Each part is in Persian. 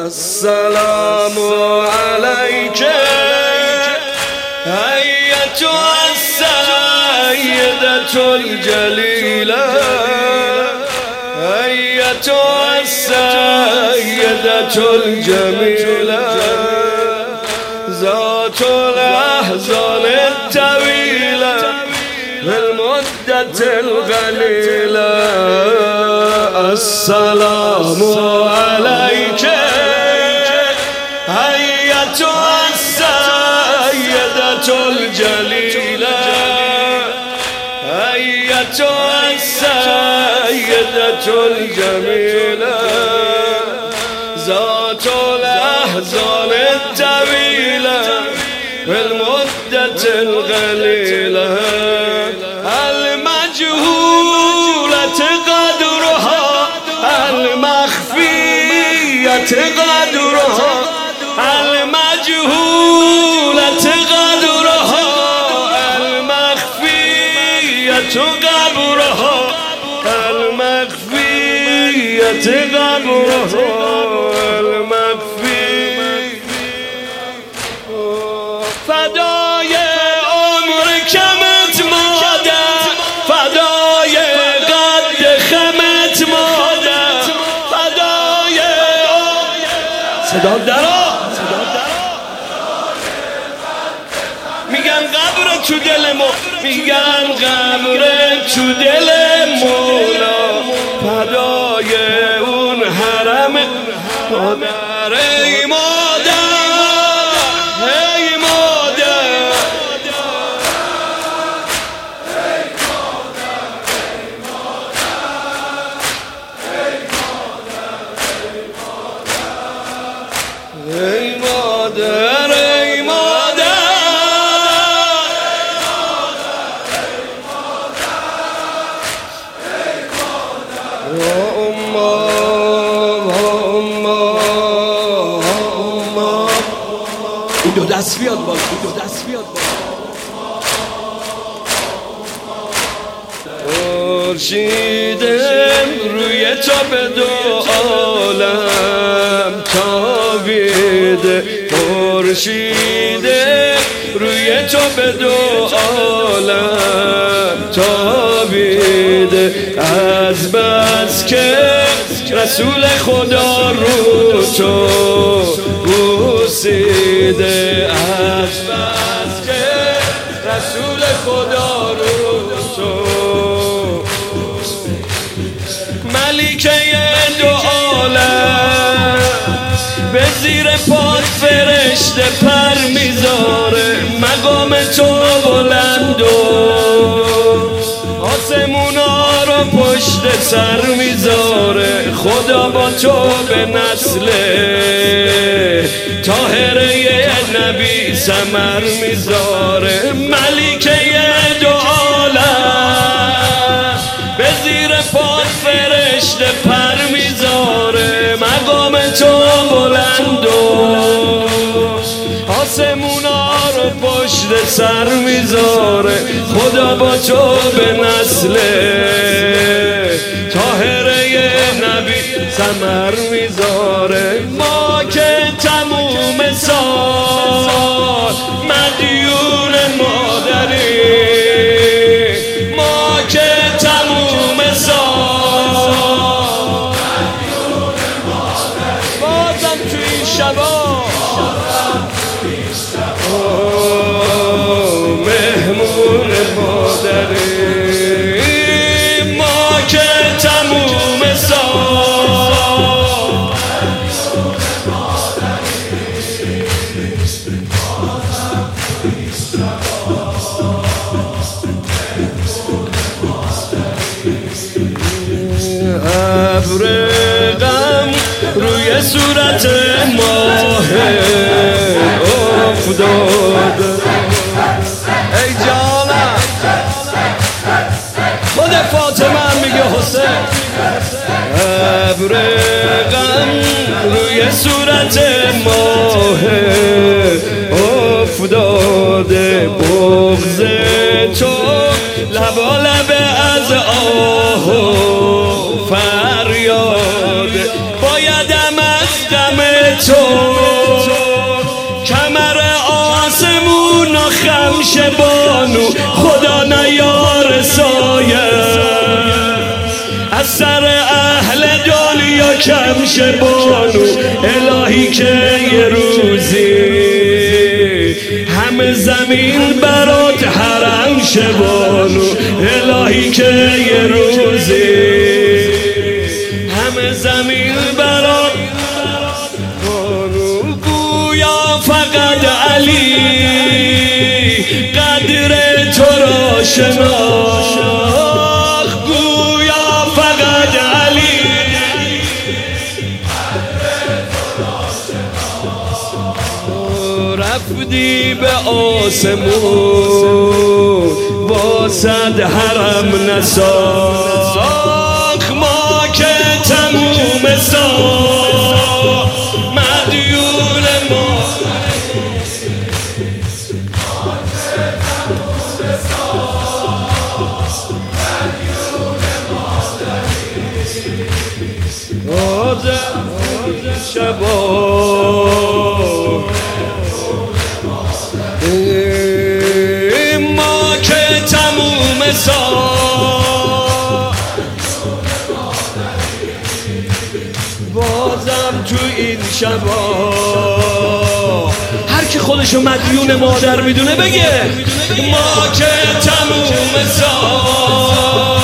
السلام عليك أيتها السيدة الجليلة أيتها السيدة الجميلة ذات الأحزان الطويلة بالمدة القليلة السلام عليك أيتها السيدة الجليلة أيتها السيدة الجميلة ذات الأحزان الطويلة بالمدة القليلة المجهولة قدرها المخفية قدرها المجهولة قدرها المخفية قبرها المخفية قبرها المخفية فدای عمر کمت مادر فدای قد خمت مادر فدای صدا درا میگن قبر تو دل میگن قبر تو دل مولا فدای اون حرم مادر ای مادر ای مادر ای مادر ای مادر این دو دست بیاد بالا این دو دست بیاد بالا خورشیدم روی تو به دو عالم تابیده خورشیدم روی تو به دو عالم تابیده از بس که رسول خدا رو تو بوسیده از بس که رسول خدا رو تو ملیکه دو عالم به زیر پات فرشته پر میذاره مقام تو بلند و آسمونا رو پشت سر میذاره خدا با تو به نسل طاهره نبی ثمر میذاره ملیکه دو عالم به زیر پات فرشته پر میذاره مقام تو بلند و آسمونا رو پشت سر میذاره خدا با تو به نسل طاهره نبی ثمر میذاره ما که تموم سال مدیون مادری ما که تموم سال بازم تو این شبا مهمون مادری ما که تموم سال ابر غم روی صورت ماه افتاد ای جانم خود فاطمه هم میگه حسین ابر غم روی صورت ماه افتاده بغض تو لبالب از آه و فریاد بایدم از غم خمش بانو خدا نیار سایه از سر اهل دنیا کمش بانو الهی که یه روزی همه زمین برات حرم شبانو الهی که یه روزی همه زمین برات بانو گویا فقط علی قدر تو را شناخت گویا فقط علی رفتی به آسمون با صد حرم نساخ ما که تموم ساخ مدیون ما شبا ما که تموم سال بازم تو این شبا هر کی خودشو مدیون مادر میدونه بگه ما که تموم سال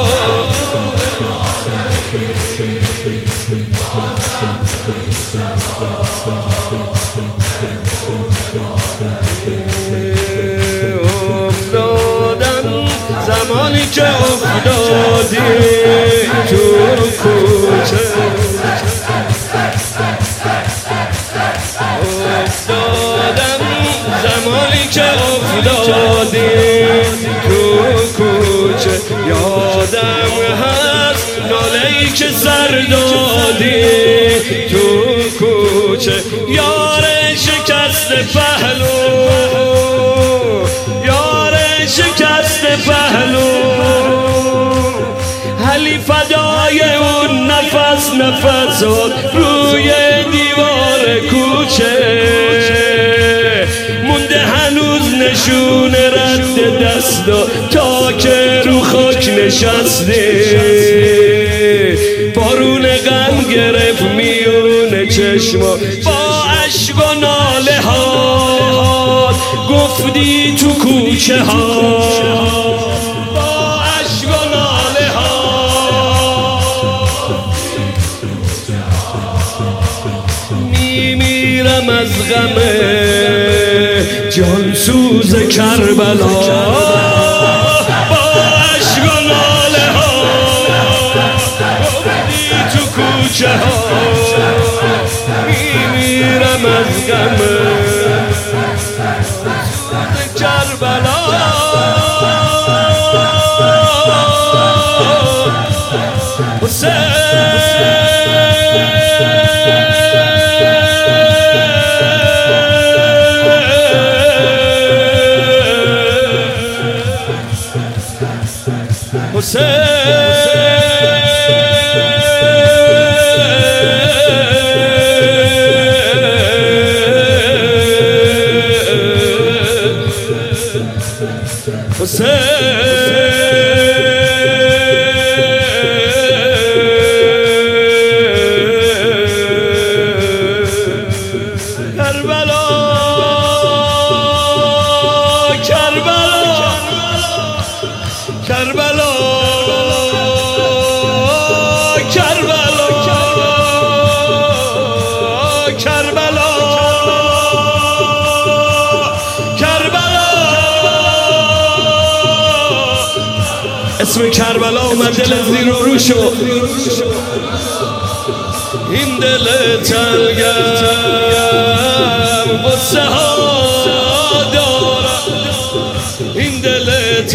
افتادن زمانی که افتادی تو کوچه افتادن زمانی که افتادی تو کوچه یادم هست ناله‌ای که سر دادی تو کوچه یار شکست پهلو یار شکست پهلو علی فدای اون نفس نفسات روی دیوار کوچه مونده هنوز نشون رد دستا تا که رو خاک نشسته بارون غم گرفت میون چشما با عشق و ناله ها گفتی تو کوچه ها با عشق و ناله ها میمیرم از غم جانسوز کربلا با عشق و ناله ها تو کوچه ها میمیرم از غم کربلا اسم کربلا اومد دل زیر و رو شد این دل تلگم غصه ها دارم این دل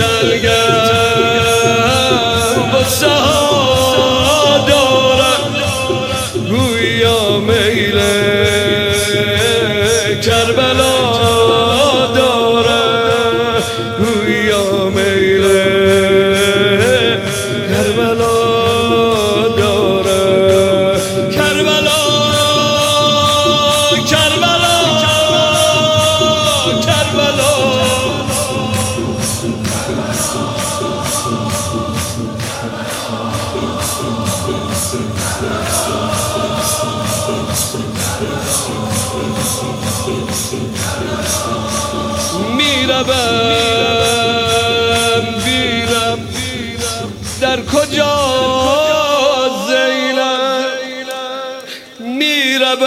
تلگم غصه ها دارم گویا میل کربلا دارم گویا میل کربلا دارم کربلا کربلا کربلا میرم در کجا زینب میرم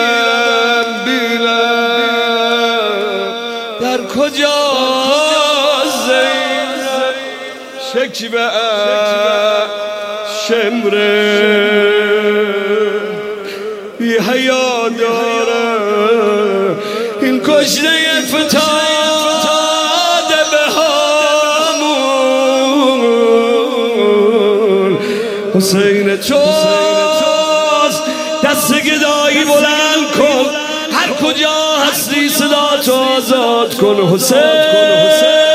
در کجا زینب شکوه شمره بی حیا داره این کشته فتاده به هامون حسین توست دست گدایی بلند کن هر کجا هستی صدا تو آزاد کن حسین